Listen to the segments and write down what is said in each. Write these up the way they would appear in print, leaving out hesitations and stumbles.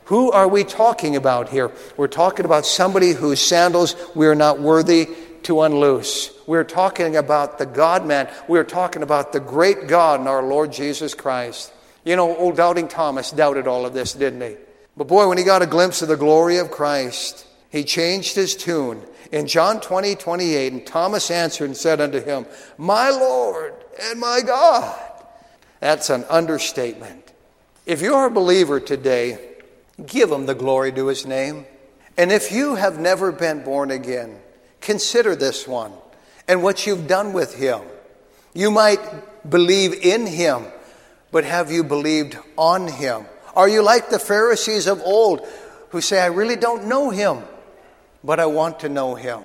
Who are we talking about here? We're talking about somebody whose sandals we are not worthy to unloose. We're talking about the God-man. We're talking about the great God and our Lord Jesus Christ. You know, old doubting Thomas doubted all of this, didn't he? But boy, when he got a glimpse of the glory of Christ, he changed his tune. In John 20:28, and Thomas answered and said unto him, My Lord and my God. That's an understatement. If you are a believer today, give him the glory to his name. And if you have never been born again, consider this one and what you've done with him. You might believe in him, but have you believed on him? Are you like the Pharisees of old who say, I really don't know him, but I want to know him?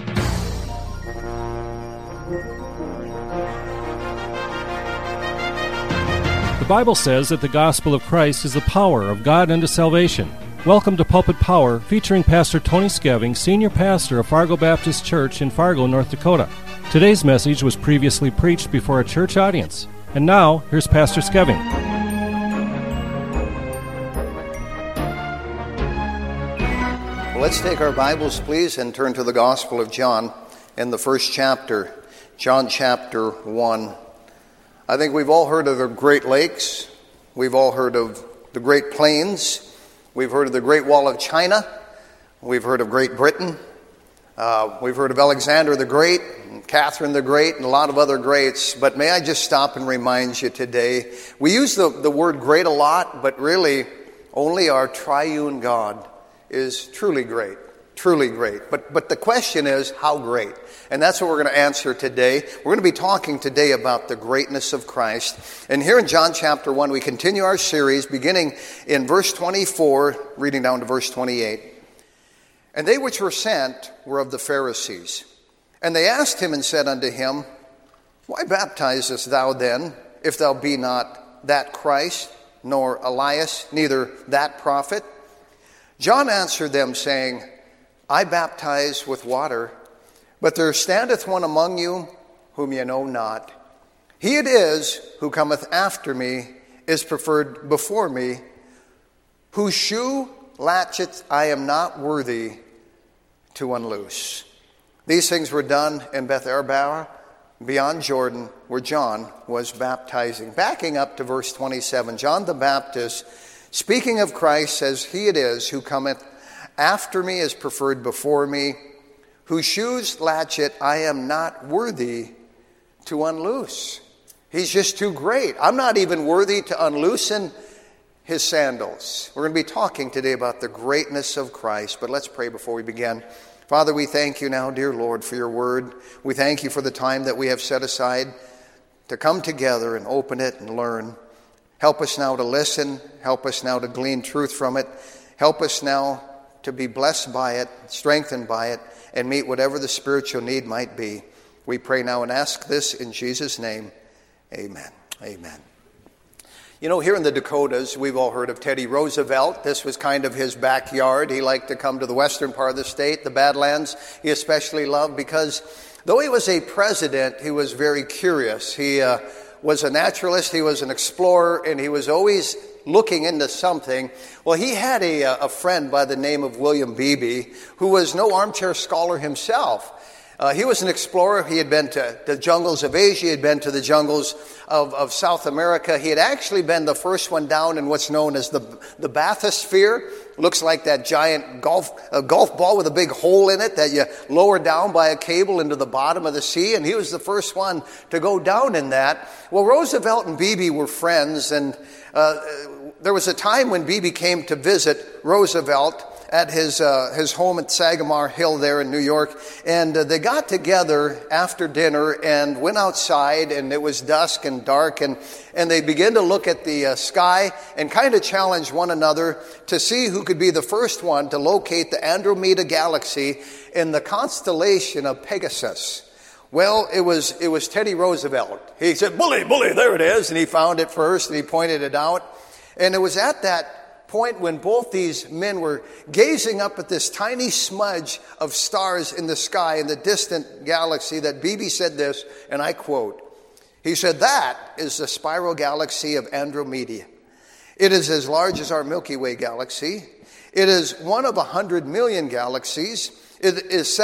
The Bible says that the gospel of Christ is the power of God unto salvation. Welcome to Pulpit Power, featuring Pastor Tony Skeving, Senior Pastor of Fargo Baptist Church in Fargo, North Dakota. Today's message was previously preached before a church audience. And now, here's Pastor Skeving. Well, let's take our Bibles, please, and turn to the Gospel of John in the first chapter, John chapter 1. I think we've all heard of the Great Lakes. We've all heard of the Great Plains. We've heard of the Great Wall of China. We've heard of Great Britain. We've heard of Alexander the Great, and Catherine the Great, and a lot of other greats. But may I just stop and remind you today, we use the word great a lot, but really only our triune God is truly great. Truly great. But the question is, how great? And that's what we're going to answer today. We're going to be talking today about the greatness of Christ. And here in John chapter 1, we continue our series beginning in verse 24, reading down to verse 28. And they which were sent were of the Pharisees. And they asked him and said unto him, Why baptizest thou then, if thou be not that Christ, nor Elias, neither that prophet? John answered them, saying, I baptize with water, but there standeth one among you whom ye know not. He it is who cometh after me is preferred before me, whose shoe latchet I am not worthy to unloose. These things were done in Beth Arbara, beyond Jordan, where John was baptizing. Backing up to verse 27, John the Baptist, speaking of Christ, says, He it is who cometh after me is preferred before me, whose shoes latchet I am not worthy to unloose. He's just too great. I'm not even worthy to unloosen his sandals. We're going to be talking today about the greatness of Christ, but let's pray before we begin. Father, we thank you now, dear Lord, for your word. We thank you for the time that we have set aside to come together and open it and learn. Help us now to listen. Help us now to glean truth from it. Help us now to be blessed by it, strengthened by it, and meet whatever the spiritual need might be. We pray now and ask this in Jesus' name. Amen. Amen. You know, here in the Dakotas, we've all heard of Teddy Roosevelt. This was kind of his backyard. He liked to come to the western part of the state, the Badlands. He especially loved because though he was a president, he was very curious. He was a naturalist, he was an explorer, and he was always looking into something. Well, he had a friend by the name of William Beebe, who was no armchair scholar himself. He was an explorer. He had been to the jungles of Asia. He had been to the jungles of South America. He had actually been the first one down in what's known as the bathysphere. Looks like that giant golf ball with a big hole in it that you lower down by a cable into the bottom of the sea. And he was the first one to go down in that. Well, Roosevelt and Beebe were friends, and there was a time when Beebe came to visit Roosevelt at his home at Sagamore Hill there in New York. And they got together after dinner and went outside, and it was dusk and dark, and they began to look at the sky and kind of challenge one another to see who could be the first one to locate the Andromeda Galaxy in the constellation of Pegasus. Well, it was Teddy Roosevelt. He said, bully, there it is. And he found it first, and he pointed it out. And it was at that point when both these men were gazing up at this tiny smudge of stars in the sky in the distant galaxy that Beebe said this, and I quote, he said, that is the spiral galaxy of Andromeda. It is as large as our Milky Way galaxy. It is one of 100 million galaxies. It is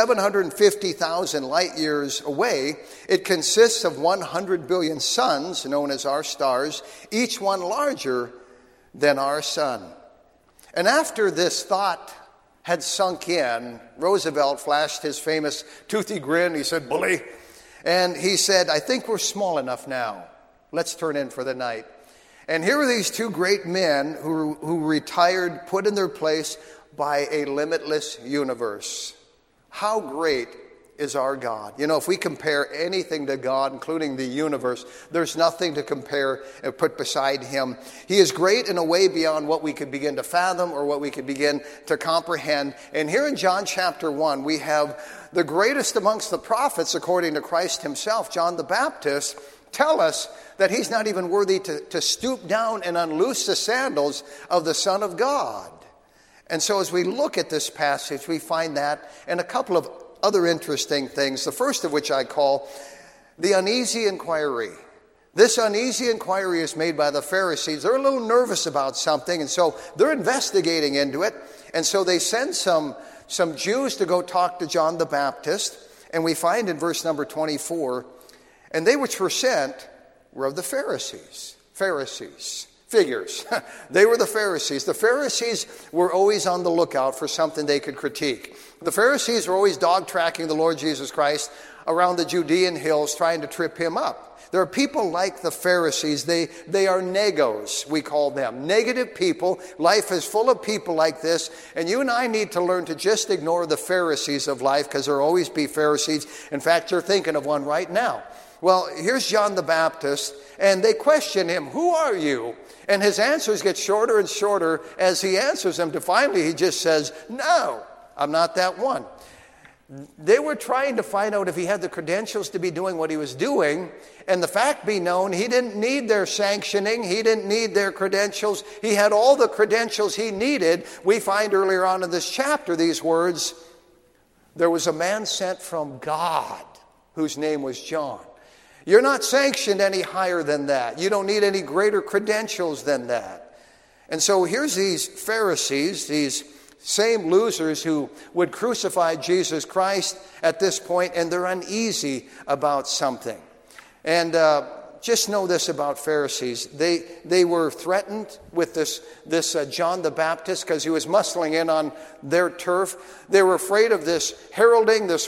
750,000 light years away. It consists of 100 billion suns, known as our stars, each one larger than our sun. And after this thought had sunk in, Roosevelt flashed his famous toothy grin. He said, "Bully." And he said, "I think we're small enough now. Let's turn in for the night." And here are these two great men who retired, put in their place by a limitless universe. How great is our God? You know, if we compare anything to God, including the universe, there's nothing to compare and put beside him. He is great in a way beyond what we could begin to fathom or what we could begin to comprehend. And here in John chapter 1, we have the greatest amongst the prophets, according to Christ himself, John the Baptist, tell us that he's not even worthy to stoop down and unloose the sandals of the Son of God. And so as we look at this passage, we find that and a couple of other interesting things, the first of which I call the uneasy inquiry. This uneasy inquiry is made by the Pharisees. They're a little nervous about something, and so they're investigating into it. And so they send some Jews to go talk to John the Baptist. And we find in verse number 24, "And they which were sent were of the Pharisees." Pharisees. Figures. They were the Pharisees. The Pharisees were always on the lookout for something they could critique. The Pharisees were always dog-tracking the Lord Jesus Christ around the Judean hills, trying to trip him up. There are people like the Pharisees. They are negos, we call them. Negative people. Life is full of people like this. And you and I need to learn to just ignore the Pharisees of life, because there will always be Pharisees. In fact, you're thinking of one right now. Well, here's John the Baptist, and they question him, "Who are you?" And his answers get shorter and shorter as he answers them, to finally he just says, "No, I'm not that one." They were trying to find out if he had the credentials to be doing what he was doing, and the fact be known, he didn't need their sanctioning, he didn't need their credentials, he had all the credentials he needed. We find earlier on in this chapter these words, "There was a man sent from God whose name was John." You're not sanctioned any higher than that. You don't need any greater credentials than that. And so here's these Pharisees, these same losers who would crucify Jesus Christ at this point, and they're uneasy about something. And just know this about Pharisees. They were threatened with this John the Baptist because he was muscling in on their turf. They were afraid of this heralding, this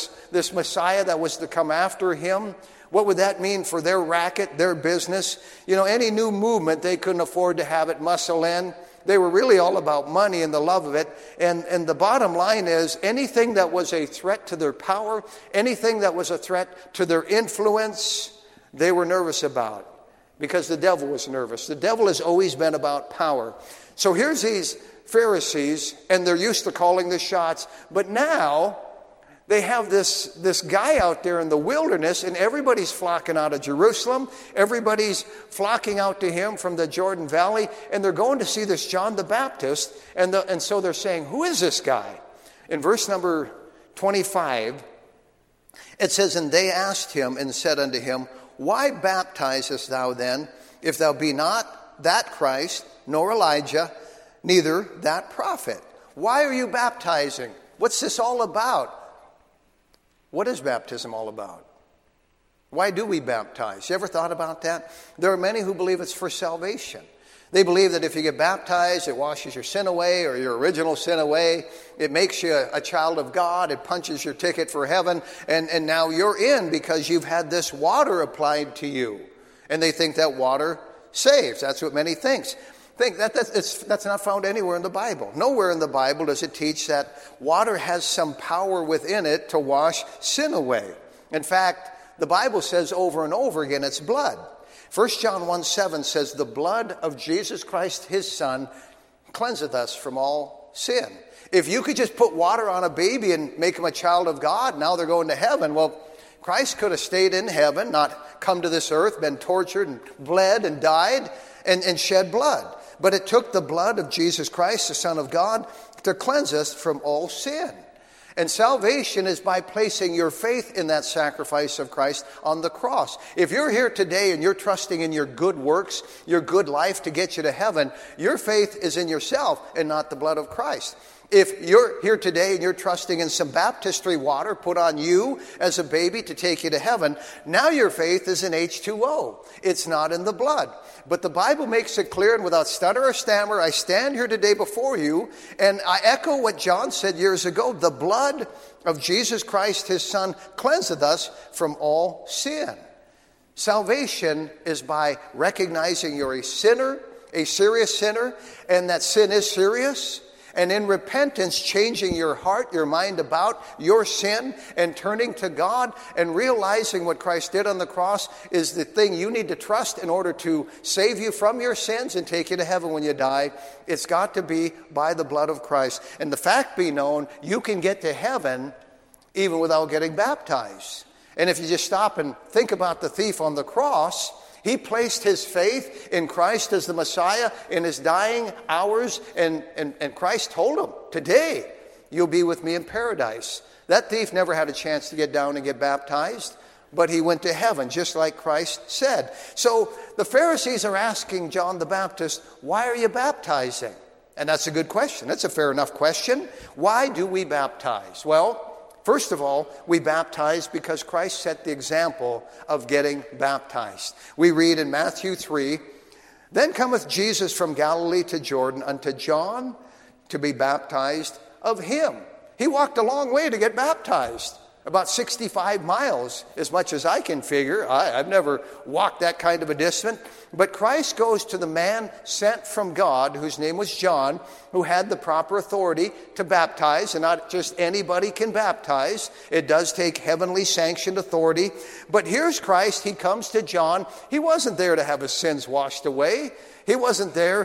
Messiah that was to come after him. What would that mean for their racket, their business? You know, any new movement, they couldn't afford to have it muscle in. They were really all about money and the love of it. And the bottom line is, anything that was a threat to their power, anything that was a threat to their influence, they were nervous about, because the devil was nervous. The devil has always been about power. So here's these Pharisees, and they're used to calling the shots. But now they have this guy out there in the wilderness, and everybody's flocking out of Jerusalem. Everybody's flocking out to him from the Jordan Valley, and they're going to see this John the Baptist. And so they're saying, "Who is this guy?" In verse number 25, it says, "And they asked him and said unto him, Why baptizest thou then, if thou be not that Christ, nor Elijah, neither that prophet?" Why are you baptizing? What's this all about? What is baptism all about? Why do we baptize? You ever thought about that? There are many who believe it's for salvation. They believe that if you get baptized, it washes your sin away, or your original sin away. It makes you a child of God. It punches your ticket for heaven. And now you're in because you've had this water applied to you. And they think that water saves. That's what many think. That's not found anywhere in the Bible. Nowhere in the Bible does it teach that water has some power within it to wash sin away. In fact, the Bible says over and over again it's blood. 1 John 1:7 says, "The blood of Jesus Christ, his Son, cleanseth us from all sin." If you could just put water on a baby and make him a child of God, now they're going to heaven. Well, Christ could have stayed in heaven, not come to this earth, been tortured and bled and died and shed blood. But it took the blood of Jesus Christ, the Son of God, to cleanse us from all sin. And salvation is by placing your faith in that sacrifice of Christ on the cross. If you're here today and you're trusting in your good works, your good life to get you to heaven, your faith is in yourself and not the blood of Christ. If you're here today and you're trusting in some baptistry water put on you as a baby to take you to heaven, now your faith is in H2O. It's not in the blood. But the Bible makes it clear, and without stutter or stammer, I stand here today before you, and I echo what John said years ago: the blood of Jesus Christ, his Son, cleanseth us from all sin. Salvation is by recognizing you're a sinner, a serious sinner, and that sin is serious. And in repentance, changing your heart, your mind about your sin and turning to God and realizing what Christ did on the cross is the thing you need to trust in order to save you from your sins and take you to heaven when you die. It's got to be by the blood of Christ. And the fact be known, you can get to heaven even without getting baptized. And if you just stop and think about the thief on the cross, he placed his faith in Christ as the Messiah in his dying hours, and Christ told him, today you'll be with me in paradise. That thief never had a chance to get down and get baptized, but he went to heaven, just like Christ said. So the Pharisees are asking John the Baptist, why are you baptizing? And that's a good question. That's a fair enough question. Why do we baptize? Well, first of all, we baptize because Christ set the example of getting baptized. We read in Matthew 3, then cometh Jesus from Galilee to Jordan unto John to be baptized of him. He walked a long way to get baptized, about 65 miles, as much as I can figure. I've never walked that kind of a distance. But Christ goes to the man sent from God, whose name was John, who had the proper authority to baptize, and not just anybody can baptize. It does take heavenly sanctioned authority. But here's Christ. He comes to John. He wasn't there to have his sins washed away. He wasn't there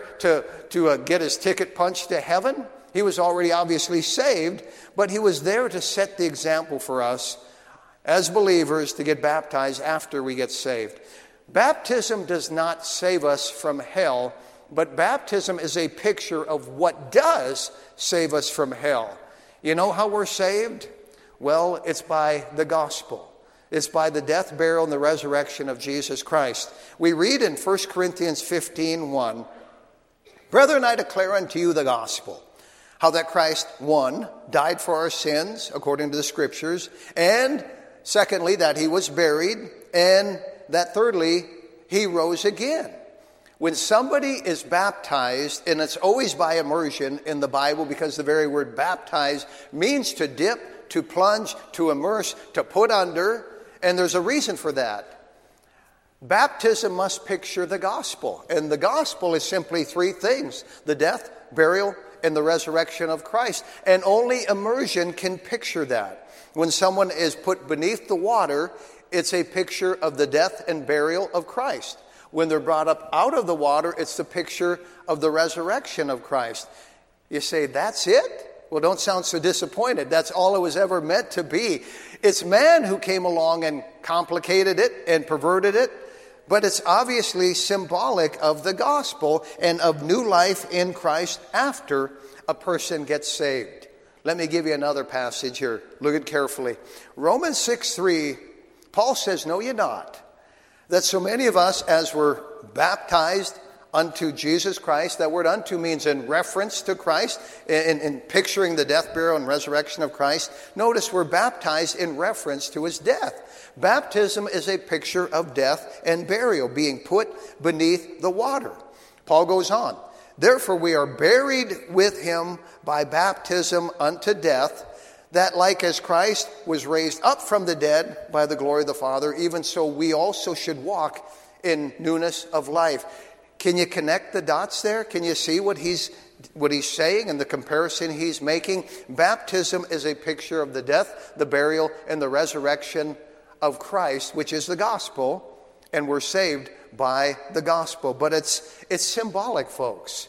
to get his ticket punched to heaven. He was already obviously saved, but he was there to set the example for us as believers to get baptized after we get saved. Baptism does not save us from hell, but baptism is a picture of what does save us from hell. You know how we're saved? Well, it's by the gospel. It's by the death, burial, and the resurrection of Jesus Christ. We read in 1 Corinthians 15:1, Brethren, I declare unto you the gospel, how that Christ, one, died for our sins, according to the Scriptures, and secondly, that he was buried, and that thirdly, he rose again. When somebody is baptized, and it's always by immersion in the Bible, because the very word baptize means to dip, to plunge, to immerse, to put under, and there's a reason for that. Baptism must picture the gospel, and the gospel is simply three things: the death, burial, and the resurrection of Christ. And only immersion can picture that. When someone is put beneath the water, it's a picture of the death and burial of Christ. When they're brought up out of the water, it's the picture of the resurrection of Christ. You say, that's it? Well, don't sound so disappointed. That's all it was ever meant to be. It's man who came along and complicated it and perverted it, but it's obviously symbolic of the gospel and of new life in Christ after a person gets saved. Let me give you another passage here. Look at it carefully. Romans 6:3, Paul says, know ye not, that so many of us, as were baptized unto Jesus Christ, that word unto means in reference to Christ, in picturing the death, burial, and resurrection of Christ. Notice we're baptized in reference to his death. Baptism is a picture of death and burial, being put beneath the water. Paul goes on, therefore we are buried with him by baptism unto death, that like as Christ was raised up from the dead by the glory of the Father, even so we also should walk in newness of life. Can you connect the dots there? Can you see what he's saying and the comparison he's making? Baptism is a picture of the death, the burial, and the resurrection of Christ, which is the gospel, and we're saved by the gospel. But it's symbolic, folks.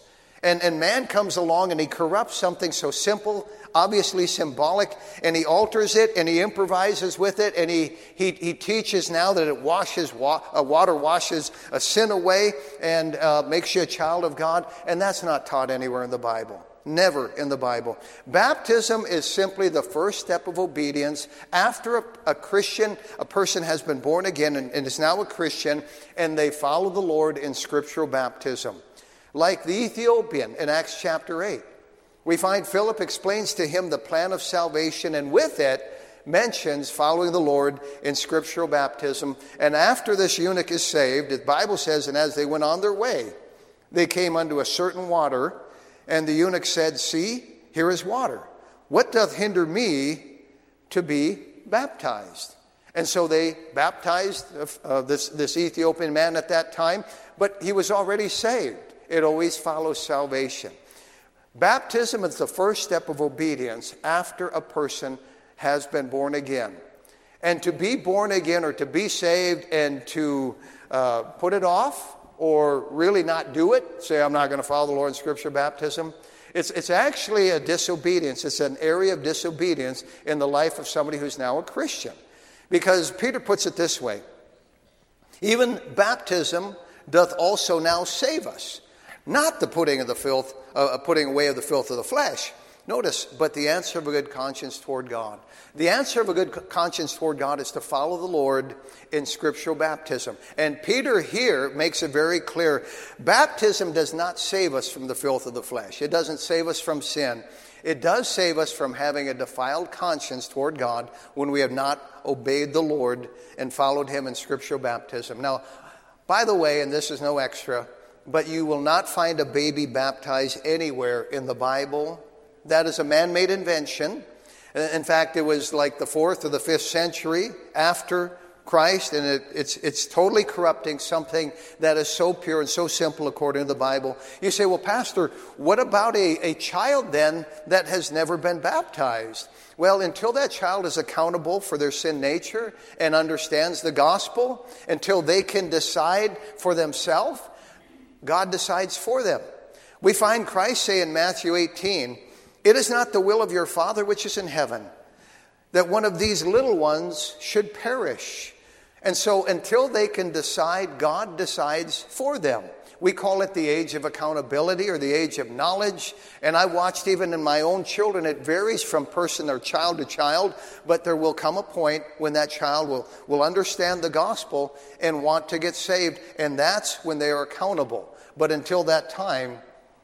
And man comes along and he corrupts something so simple, obviously symbolic, and he alters it and he improvises with it, and he teaches now that it water washes a sin away and makes you a child of God. And that's not taught anywhere in the Bible. Never in the Bible. Baptism is simply the first step of obedience after a person has been born again and is now a Christian, and they follow the Lord in scriptural baptism. Like the Ethiopian in Acts chapter 8. We find Philip explains to him the plan of salvation, and with it mentions following the Lord in scriptural baptism. And after this eunuch is saved, the Bible says, and as they went on their way, they came unto a certain water, and the eunuch said, See, here is water. What doth hinder me to be baptized? And so they baptized this Ethiopian man at that time, but he was already saved. It always follows salvation. Baptism is the first step of obedience after a person has been born again. And to be born again or to be saved and to put it off or really not do it, say I'm not going to follow the Lord in Scripture baptism, it's actually a disobedience. It's an area of disobedience in the life of somebody who's now a Christian. Because Peter puts it this way, even baptism doth also now save us. Not the putting away of the filth of the flesh. Notice, but the answer of a good conscience toward God. The answer of a good conscience toward God is to follow the Lord in scriptural baptism. And Peter here makes it very clear. Baptism does not save us from the filth of the flesh. It doesn't save us from sin. It does save us from having a defiled conscience toward God when we have not obeyed the Lord and followed him in scriptural baptism. Now, by the way, and this is no extra, but you will not find a baby baptized anywhere in the Bible. That is a man-made invention. In fact, it was like the 4th or the 5th century after Christ, and it's totally corrupting something that is so pure and so simple according to the Bible. You say, well, Pastor, what about a child then that has never been baptized? Well, until that child is accountable for their sin nature and understands the gospel, until they can decide for themselves, God decides for them. We find Christ say in Matthew 18, It is not the will of your Father which is in heaven, that one of these little ones should perish. And so until they can decide, God decides for them. We call it the age of accountability or the age of knowledge. And I watched even in my own children, it varies from person or child to child, but there will come a point when that child will understand the gospel and want to get saved. And that's when they are accountable. But until that time,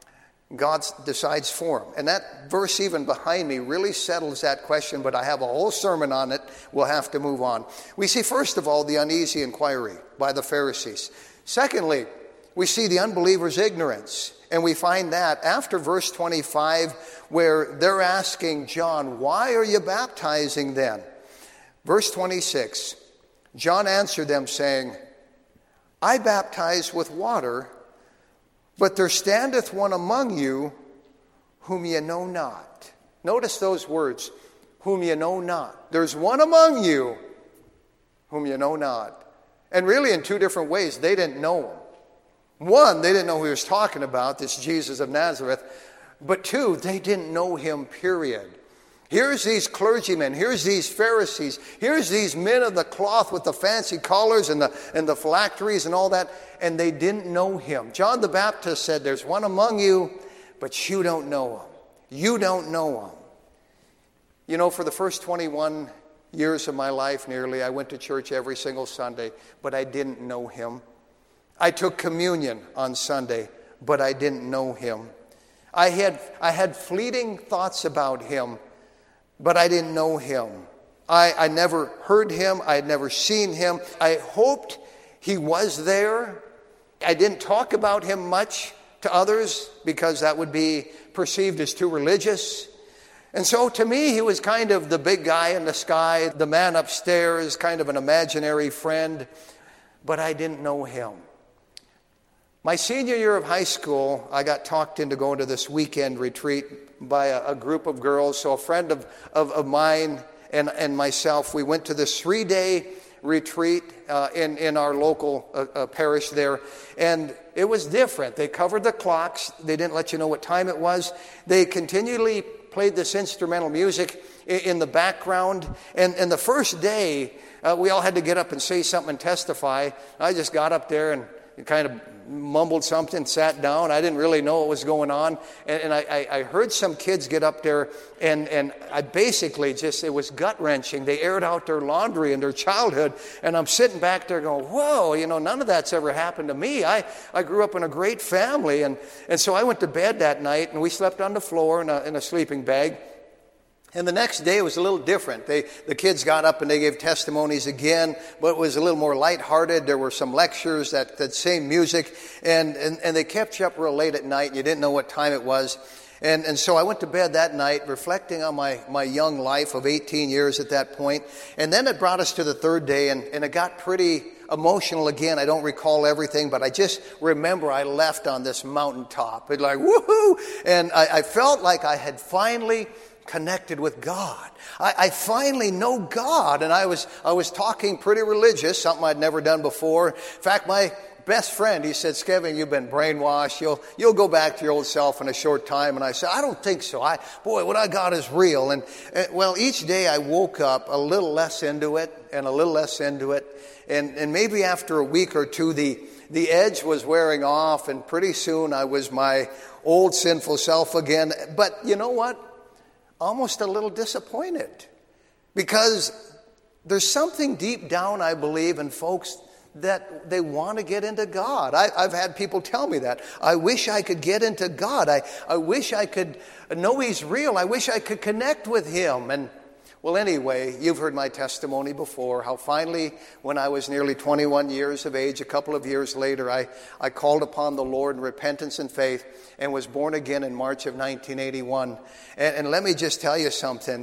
God decides for them. And that verse even behind me really settles that question, but I have a whole sermon on it. We'll have to move on. We see, first of all, the uneasy inquiry by the Pharisees. Secondly, we see the unbelievers' ignorance. And we find that after verse 25, where they're asking John, why are you baptizing then? Verse 26, John answered them saying, I baptize with water, but there standeth one among you whom ye know not. Notice those words, whom ye know not. There's one among you whom ye know not. And really in two different ways, they didn't know him. One, they didn't know who he was talking about, this Jesus of Nazareth. But two, they didn't know him, period. Here's these clergymen, here's these Pharisees, here's these men of the cloth with the fancy collars and the phylacteries and all that, and they didn't know him. John the Baptist said, there's one among you, but you don't know him. You don't know him. You know, for the first 21 years of my life nearly, I went to church every single Sunday, but I didn't know him. I took communion on Sunday, but I didn't know him. I had fleeting thoughts about him, but I didn't know him. I never heard him. I had never seen him. I hoped he was there. I didn't talk about him much to others because that would be perceived as too religious. And so to me, he was kind of the big guy in the sky, the man upstairs, kind of an imaginary friend, but I didn't know him. My senior year of high school, I got talked into going to this weekend retreat by a group of girls. So a friend of mine and myself, we went to this 3-day retreat in our local parish there. And it was different. They covered the clocks. They didn't let you know what time it was. They continually played this instrumental music in the background. And the first day, we all had to get up and say something and testify. I just got up there and kind of mumbled something, sat down. I didn't really know what was going on. And I heard some kids get up there, and I basically just, it was gut-wrenching. They aired out their laundry and their childhood, and I'm sitting back there going, whoa, none of that's ever happened to me. I grew up in a great family, and so I went to bed that night, and we slept on the floor in a sleeping bag. And the next day it was a little different. The kids got up and they gave testimonies again, but it was a little more lighthearted. There were some lectures, that same music, and they kept you up real late at night, and you didn't know what time it was. And so I went to bed that night reflecting on my young life of 18 years at that point. And then it brought us to the third day, and it got pretty emotional again. I don't recall everything, but I just remember I left on this mountaintop. It's like, woohoo! And I felt like I had finally connected with God. I finally know God, and I was talking pretty religious, something I'd never done before. In fact, my best friend, he said, "Skevin, you've been brainwashed. You'll go back to your old self in a short time." And I said, "I don't think so. What I got is real." And well, each day I woke up a little less into it and a little less into it, and maybe after a week or two, the edge was wearing off, and pretty soon I was my old sinful self again. But you know what? Almost a little disappointed, because there's something deep down, I believe, in folks that they want to get into God. I've had people tell me that. I wish I could get into God. I wish I could know He's real. I wish I could connect with Him. And well, anyway, you've heard my testimony before, how finally, when I was nearly 21 years of age, a couple of years later, I called upon the Lord in repentance and faith and was born again in March of 1981. And let me just tell you something.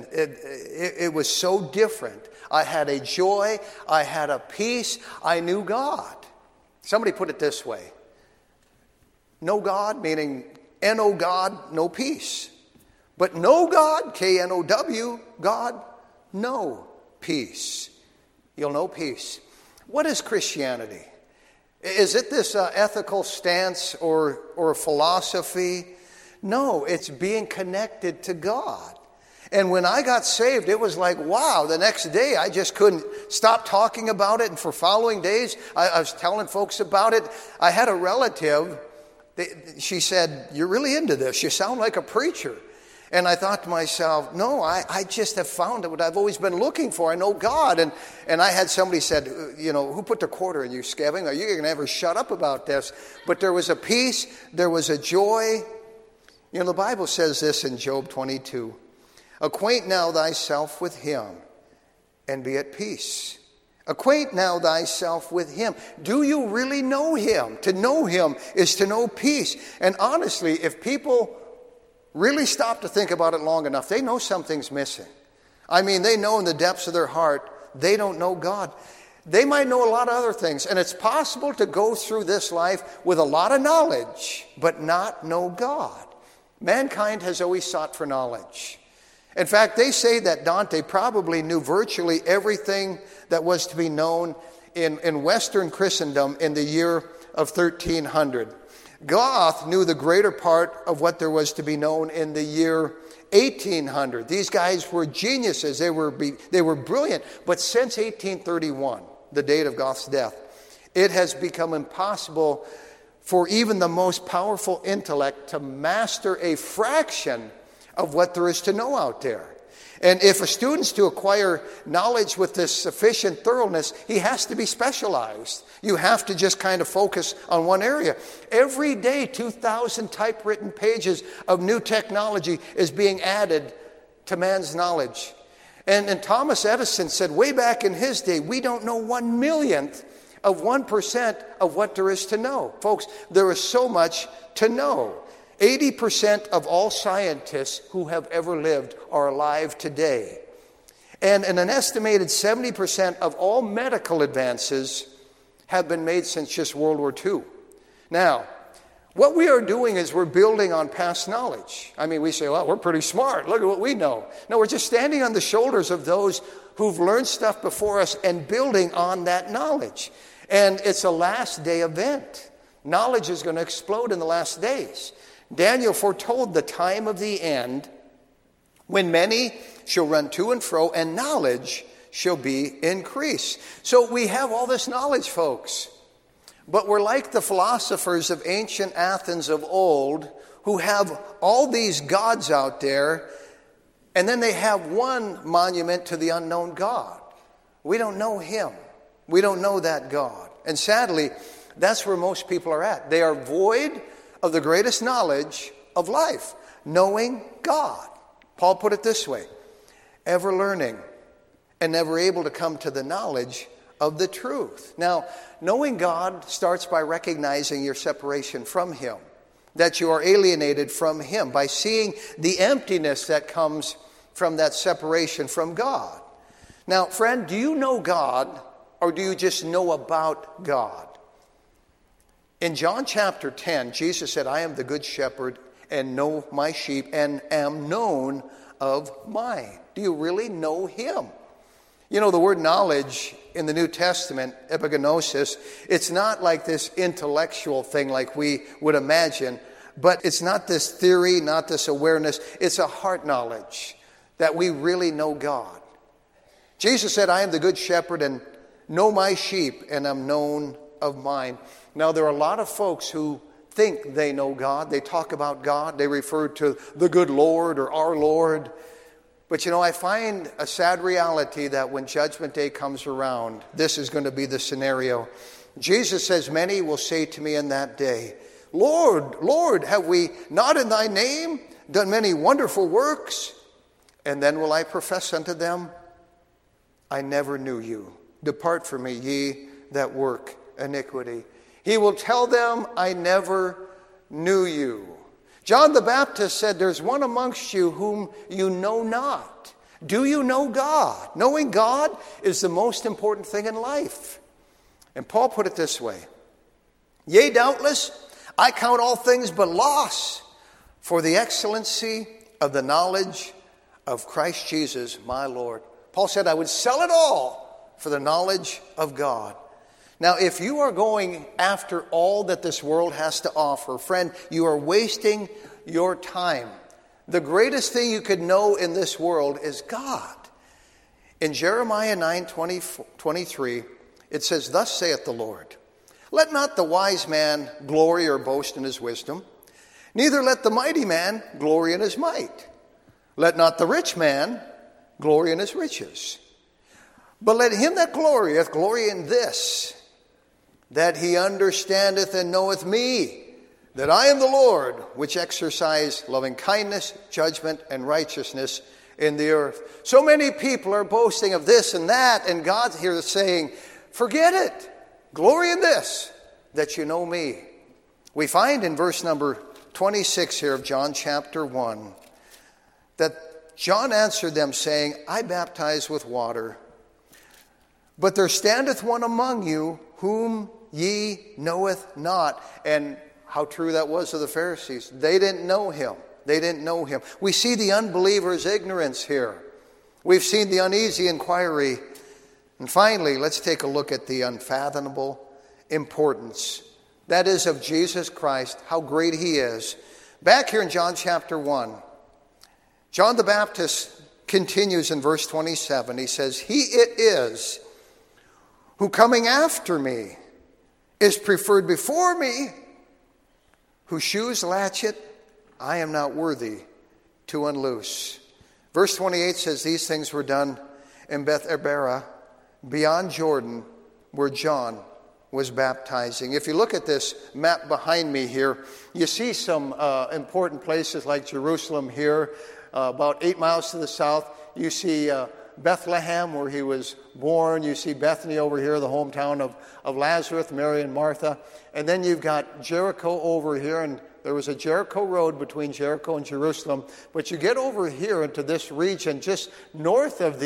It was so different. I had a joy. I had a peace. I knew God. Somebody put it this way. Know God, meaning N-O God, no peace. But know God, K-N-O-W, God, no peace. You'll know peace. What is Christianity? Is it this ethical stance or philosophy? No, it's being connected to God. And when I got saved, it was like, wow, the next day I just couldn't stop talking about it. And for following days, I was telling folks about it. I had a relative, she said, "You're really into this. You sound like a preacher." And I thought to myself, no, I just have found what I've always been looking for. I know God. And I had somebody said, who put the quarter in you, Skevin? Are you going to ever shut up about this? But there was a peace. There was a joy. The Bible says this in Job 22. "Acquaint now thyself with Him and be at peace." Acquaint now thyself with Him. Do you really know Him? To know Him is to know peace. And honestly, if people really stop to think about it long enough, they know something's missing. I mean, they know in the depths of their heart, they don't know God. They might know a lot of other things, and it's possible to go through this life with a lot of knowledge, but not know God. Mankind has always sought for knowledge. In fact, they say that Dante probably knew virtually everything that was to be known in Western Christendom in the year of 1300. Goethe knew the greater part of what there was to be known in the year 1800. These guys were geniuses. They were brilliant. But since 1831, the date of Goethe's death, it has become impossible for even the most powerful intellect to master a fraction of what there is to know out there. And if a student's to acquire knowledge with this sufficient thoroughness, he has to be specialized. You have to just kind of focus on one area. Every day, 2,000 typewritten pages of new technology is being added to man's knowledge. And Thomas Edison said way back in his day, we don't know 1/1,000,000th of 1% of what there is to know. Folks, there is so much to know. 80% of all scientists who have ever lived are alive today. And an estimated 70% of all medical advances have been made since just World War II. Now, What we are doing is we're building on past knowledge. I mean, we say, well, we're pretty smart. Look at what we know. No, we're just standing on the shoulders of those who've learned stuff before us and building on that knowledge. And it's a last day event. Knowledge is going to explode in the last days. Daniel foretold the time of the end when many shall run to and fro and knowledge shall be increased. So we have all this knowledge, folks. But we're like the philosophers of ancient Athens of old who have all these gods out there, and then they have one monument to the unknown God. We don't know him. We don't know that God. And sadly, that's where most people are at. They are void of the greatest knowledge of life, knowing God. Paul put it this way, ever learning and never able to come to the knowledge of the truth. Now, knowing God starts by recognizing your separation from him, that you are alienated from him, by seeing the emptiness that comes from that separation from God. Now, friend, do you know God or do you just know about God? In John chapter 10, Jesus said, I am the good shepherd and know my sheep and am known of mine. Do you really know him? You know, the word knowledge in the New Testament, epignosis, it's not like this intellectual thing like we would imagine, but it's not this theory, not this awareness. It's a heart knowledge that we really know God. Jesus said, I am the good shepherd and know my sheep and am known of mine. Now, there are a lot of folks who think they know God. They talk about God. They refer to the good Lord or our Lord. But you know, I find a sad reality that when Judgment Day comes around, this is going to be the scenario. Jesus says, many will say to me in that day, Lord, Lord, have we not in thy name done many wonderful works? And then will I profess unto them, I never knew you. Depart from me, ye that work iniquity. He will tell them, I never knew you. John the Baptist said, there's one amongst you whom you know not. Do you know God? Knowing God is the most important thing in life. And Paul put it this way, yea, doubtless, I count all things but loss for the excellency of the knowledge of Christ Jesus, my Lord. Paul said, I would sell it all for the knowledge of God. Now, if you are going after all that this world has to offer, friend, you are wasting your time. The greatest thing you could know in this world is God. In Jeremiah 9:23, it says, thus saith the Lord, let not the wise man glory or boast in his wisdom, neither let the mighty man glory in his might. Let not the rich man glory in his riches. But let him that glorieth glory in this, that he understandeth and knoweth me, that I am the Lord, which exercise loving kindness, judgment, and righteousness in the earth. So many people are boasting of this and that, and God's here saying, forget it. Glory in this, that you know me. We find in verse number 26 here of John chapter 1, that John answered them saying, I baptize with water, but there standeth one among you whom ye knoweth not. And how true that was of the Pharisees. They didn't know him. They didn't know him. We see the unbeliever's ignorance here. We've seen the uneasy inquiry. And finally, let's take a look at the unfathomable importance. That is of Jesus Christ, how great he is. Back here in John chapter 1, John the Baptist continues in verse 27. He says, he it is who coming after me is preferred before me, whose shoes latchet I am not worthy to unloose. Verse 28 says, these things were done in Beth Abara, beyond Jordan, where John was baptizing. If you look at this map behind me here, you see some important places like Jerusalem here, about 8 miles to the south. You see Bethlehem, where he was born. You see Bethany over here, the hometown of Lazarus, Mary and Martha. And then you've got Jericho over here, and there was a Jericho road between Jericho and Jerusalem. But you get over here into this region just north of the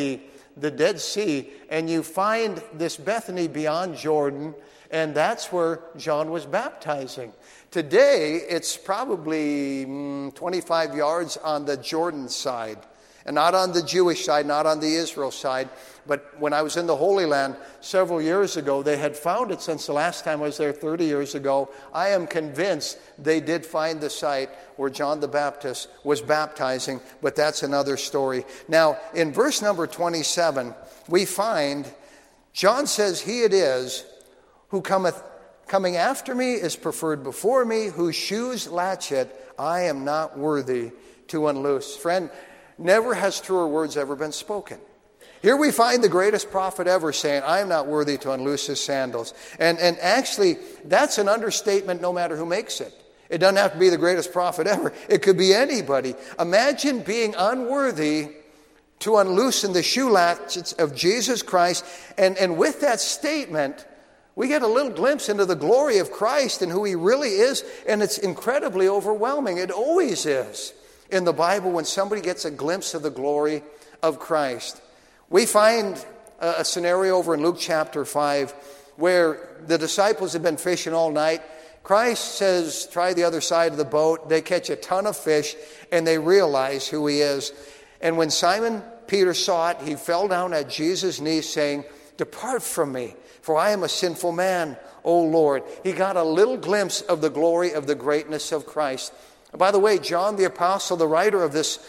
the Dead Sea, and you find this Bethany beyond Jordan, and that's where John was baptizing. Today, it's probably 25 yards on the Jordan side, and not on the Jewish side, not on the Israel side. But when I was in the Holy Land several years ago, they had found it since the last time I was there 30 years ago. I am convinced they did find the site where John the Baptist was baptizing, but that's another story. Now, in verse number 27, we find John says, "He it is who coming after me is preferred before me, whose shoes latchet I am not worthy to unloose." Friend, never has truer words ever been spoken. Here we find the greatest prophet ever saying, "I am not worthy to unloose his sandals." And actually, that's an understatement no matter who makes it. It doesn't have to be the greatest prophet ever. It could be anybody. Imagine being unworthy to unloosen the shoe latchets of Jesus Christ. And with that statement, we get a little glimpse into the glory of Christ and who he really is, and it's incredibly overwhelming. It always is in the Bible when somebody gets a glimpse of the glory of Christ. We find a scenario over in Luke chapter 5 where the disciples have been fishing all night. Christ says, "Try the other side of the boat." They catch a ton of fish, and they realize who he is. And when Simon Peter saw it, he fell down at Jesus' knees saying, "Depart from me, for I am a sinful man, O Lord." He got a little glimpse of the glory of the greatness of Christ. By the way, John the Apostle, the writer of this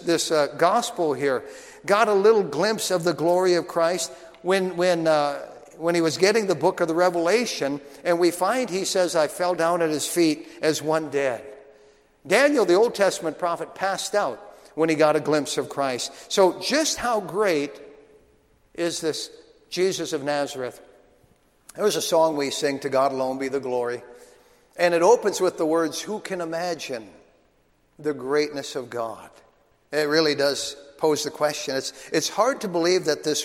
gospel here, got a little glimpse of the glory of Christ when he was getting the book of the Revelation, and we find he says, "I fell down at his feet as one dead." Daniel, the Old Testament prophet, passed out when he got a glimpse of Christ. So just how great is this Jesus of Nazareth? There's a song we sing, "To God Alone Be the Glory." And it opens with the words, "Who can imagine the greatness of God?" It really does pose the question. It's hard to believe that this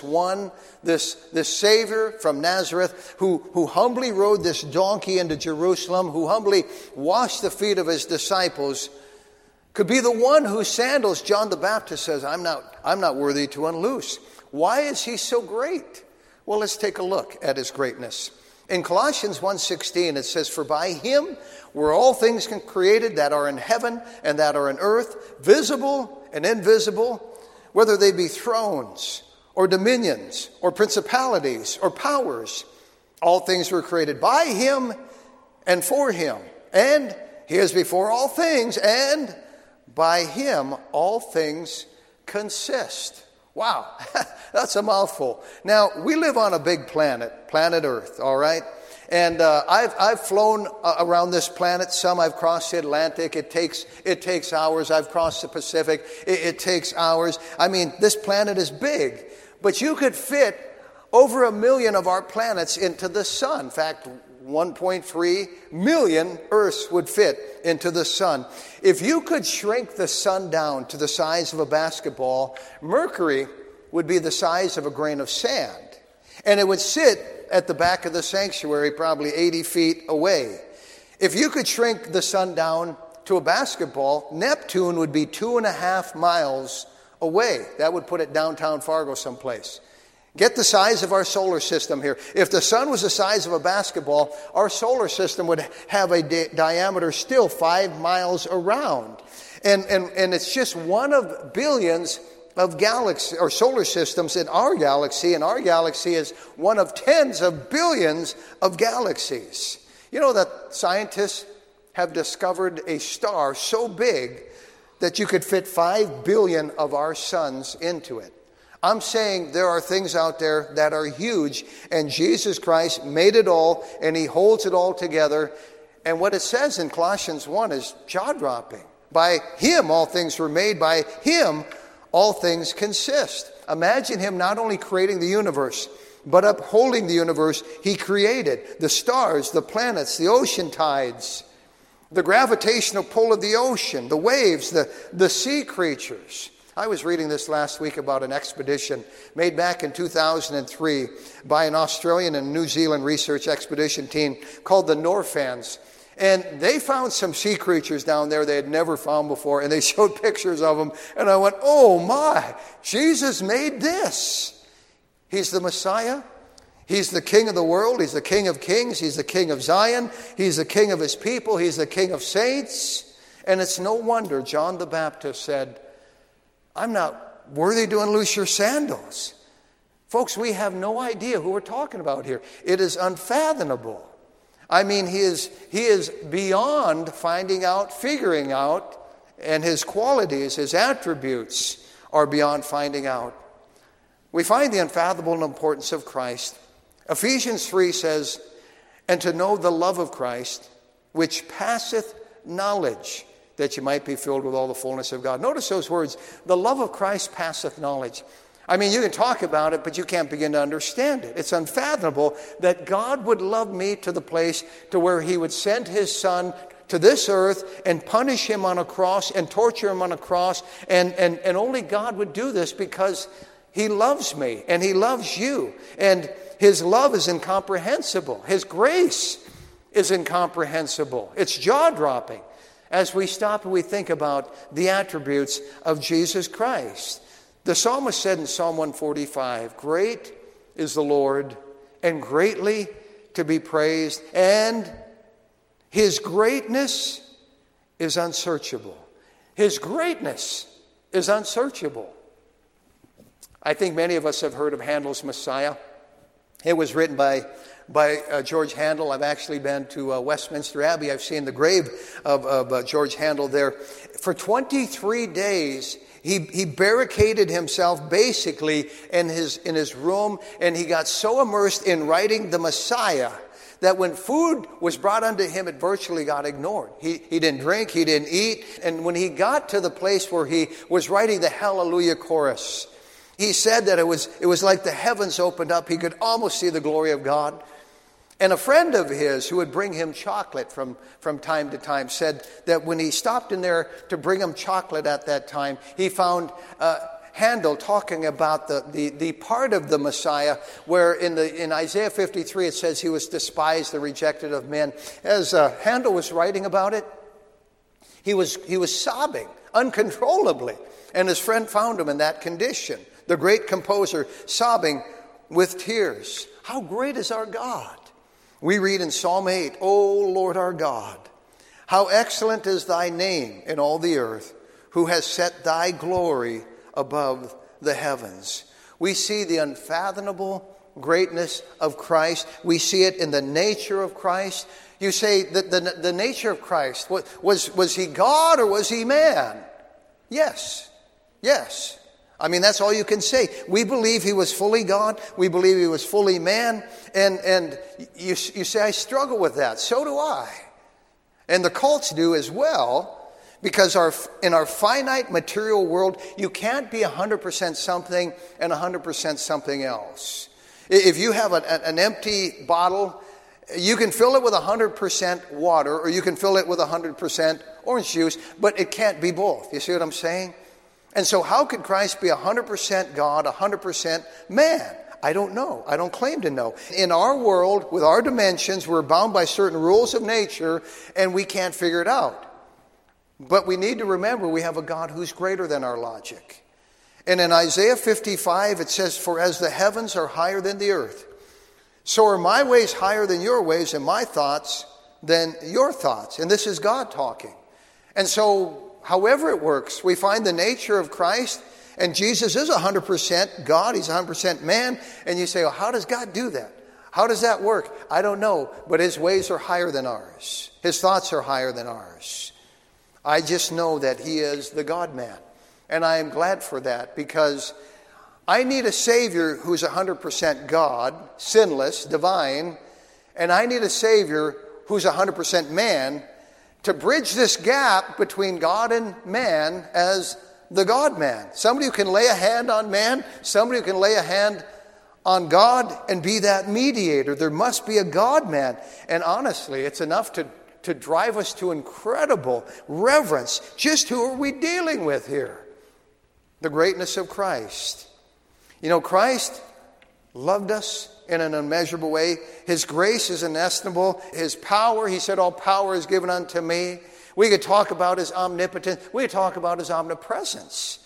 Savior from Nazareth, who humbly rode this donkey into Jerusalem, who humbly washed the feet of his disciples, could be the one whose sandals John the Baptist says, I'm not worthy to unloose. Why is he so great? Well, let's take a look at his greatness. In Colossians 1:16, it says, "For by him were all things created that are in heaven and that are in earth, visible and invisible, whether they be thrones or dominions or principalities or powers. All things were created by him and for him. And he is before all things, and by him all things consist." Wow, that's a mouthful. Now, we live on a big planet Earth, all right? And I've flown around this planet. Some I've crossed the Atlantic. It takes hours. I've crossed the Pacific. It takes hours. I mean, this planet is big. But you could fit over 1 million of our planets into the sun. In fact, 1.3 million Earths would fit into the sun. If you could shrink the sun down to the size of a basketball, Mercury would be the size of a grain of sand. And it would sit at the back of the sanctuary probably 80 feet away. If you could shrink the sun down to a basketball, Neptune would be 2.5 miles away. That would put it downtown Fargo someplace. Get the size of our solar system here. If the sun was the size of a basketball, our solar system would have a diameter still 5 miles around. And it's just one of billions of galaxies or solar systems in our galaxy, and our galaxy is one of tens of billions of galaxies. You know that scientists have discovered a star so big that you could fit 5 billion of our suns into it. I'm saying there are things out there that are huge, and Jesus Christ made it all, and he holds it all together. And what it says in Colossians 1 is jaw-dropping. By him all things were made, by him all things consist. Imagine him not only creating the universe, but upholding the universe. He created the stars, the planets, the ocean tides, the gravitational pull of the ocean, the waves, the sea creatures. I was reading this last week about an expedition made back in 2003 by an Australian and New Zealand research expedition team called the Norfans. And they found some sea creatures down there they had never found before, and they showed pictures of them. And I went, oh my, Jesus made this. He's the Messiah. He's the King of the world. He's the King of kings. He's the King of Zion. He's the King of his people. He's the King of saints. And it's no wonder John the Baptist said, I'm not worthy to unloose your sandals. Folks, we have no idea who we're talking about here. It is unfathomable. I mean, he is beyond finding out, figuring out, and his qualities, his attributes are beyond finding out. We find the unfathomable importance of Christ. Ephesians 3 says, and to know the love of Christ, which passeth knowledge, that you might be filled with all the fullness of God. Notice those words, the love of Christ passeth knowledge. I mean, you can talk about it, but you can't begin to understand it. It's unfathomable that God would love me to the place to where he would send his son to this earth and punish him on a cross and torture him on a cross. And only God would do this because he loves me and he loves you. And his love is incomprehensible. His grace is incomprehensible. It's jaw-dropping as we stop and we think about the attributes of Jesus Christ. The psalmist said in Psalm 145, great is the Lord and greatly to be praised, and his greatness is unsearchable. His greatness is unsearchable. I think many of us have heard of Handel's Messiah. It was written by George Handel. I've actually been to Westminster Abbey. I've seen the grave of George Handel there. For 23 days, he barricaded himself basically in his room, and he got so immersed in writing the Messiah that when food was brought unto him, it virtually got ignored. He didn't drink, he didn't eat, and when he got to the place where he was writing the Hallelujah chorus, he said that it was like the heavens opened up. He could almost see the glory of God. And a friend of his who would bring him chocolate from time to time said that when he stopped in there to bring him chocolate at that time, he found Handel talking about the part of the Messiah where in Isaiah 53 it says he was despised and rejected of men. As Handel was writing about it, he was sobbing uncontrollably. And his friend found him in that condition. The great composer sobbing with tears. How great is our God! We read in Psalm 8, O Lord our God, how excellent is thy name in all the earth, who has set thy glory above the heavens. We see the unfathomable greatness of Christ. We see it in the nature of Christ. You say that the nature of Christ, was he God or was he man? Yes. Yes. I mean, that's all you can say. We believe he was fully God. We believe he was fully man. And you say, I struggle with that. So do I. And the cults do as well, because in our finite material world, you can't be 100% something and 100% something else. If you have an empty bottle, you can fill it with 100% water, or you can fill it with 100% orange juice, but it can't be both. You see what I'm saying? And so how could Christ be 100% God, 100% man? I don't know. I don't claim to know. In our world, with our dimensions, we're bound by certain rules of nature, and we can't figure it out. But we need to remember we have a God who's greater than our logic. And in Isaiah 55, it says, for as the heavens are higher than the earth, so are my ways higher than your ways, and my thoughts than your thoughts. And this is God talking. And so however it works, we find the nature of Christ, and Jesus is 100% God, he's 100% man, and you say, well, how does God do that? How does that work? I don't know, but his ways are higher than ours. His thoughts are higher than ours. I just know that he is the God-man, and I am glad for that, because I need a Savior who's 100% God, sinless, divine, and I need a Savior who's 100% man, to bridge this gap between God and man as the God-man. Somebody who can lay a hand on man, somebody who can lay a hand on God and be that mediator. There must be a God-man. And honestly, it's enough to drive us to incredible reverence. Just who are we dealing with here? The greatness of Christ. You know, Christ loved us in an unmeasurable way. His grace is inestimable. His power, he said, all power is given unto me. We could talk about his omnipotence. We could talk about his omnipresence.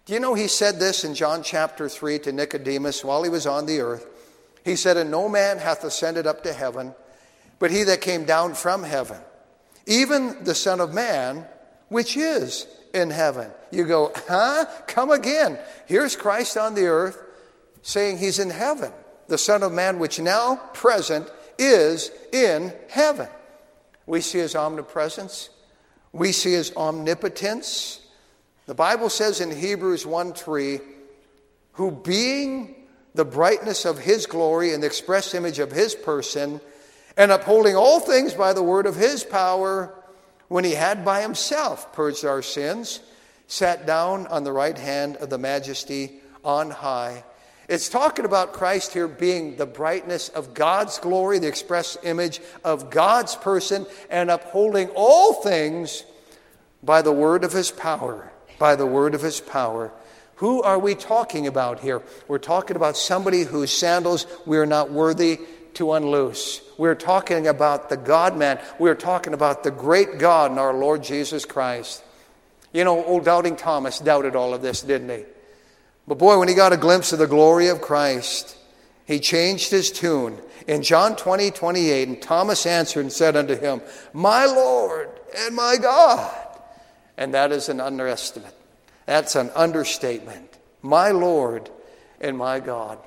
Do you know he said this in John chapter 3 to Nicodemus while he was on the earth? He said, "And no man hath ascended up to heaven, but he that came down from heaven, even the Son of Man, which is in heaven." You go, huh? Come again. Here's Christ on the earth saying he's in heaven. The Son of Man, which now present is in heaven. We see his omnipresence. We see his omnipotence. The Bible says in Hebrews 1:3, who being the brightness of his glory and the express image of his person, and upholding all things by the word of his power, when he had by himself purged our sins, sat down on the right hand of the majesty on high. It's talking about Christ here being the brightness of God's glory, the express image of God's person, and upholding all things by the word of his power. By the word of his power. Who are we talking about here? We're talking about somebody whose sandals we are not worthy to unloose. We're talking about the God-man. We're talking about the great God and our Lord Jesus Christ. You know, old doubting Thomas doubted all of this, didn't he? But boy, when he got a glimpse of the glory of Christ, he changed his tune. In John 20:28, and Thomas answered and said unto him, "My Lord and my God." And that is an underestimate. That's an understatement. My Lord and my God.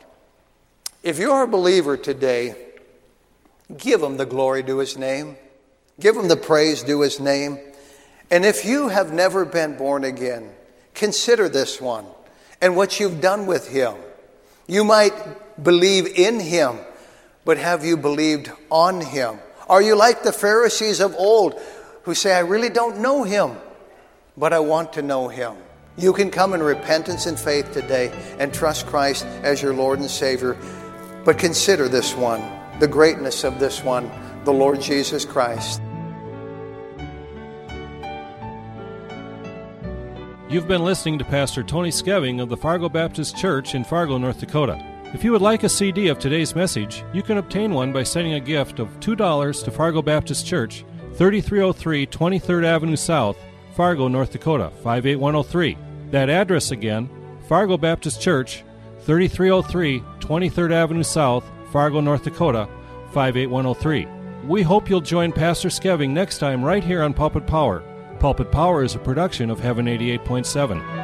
If you're a believer today, give him the glory due his name. Give him the praise due his name. And if you have never been born again, consider this one and what you've done with him. You might believe in him, but have you believed on him? Are you like the Pharisees of old who say, "I really don't know him, but I want to know him"? You can come in repentance and faith today and trust Christ as your Lord and Savior. But consider this one, the greatness of this one, the Lord Jesus Christ. You've been listening to Pastor Tony Skeving of the Fargo Baptist Church in Fargo, North Dakota. If you would like a CD of today's message, you can obtain one by sending a gift of $2 to Fargo Baptist Church, 3303 23rd Avenue South, Fargo, North Dakota, 58103. That address again, Fargo Baptist Church, 3303 23rd Avenue South, Fargo, North Dakota, 58103. We hope you'll join Pastor Skeving next time right here on Pulpit Power. Pulpit Power is a production of Heaven 88.7.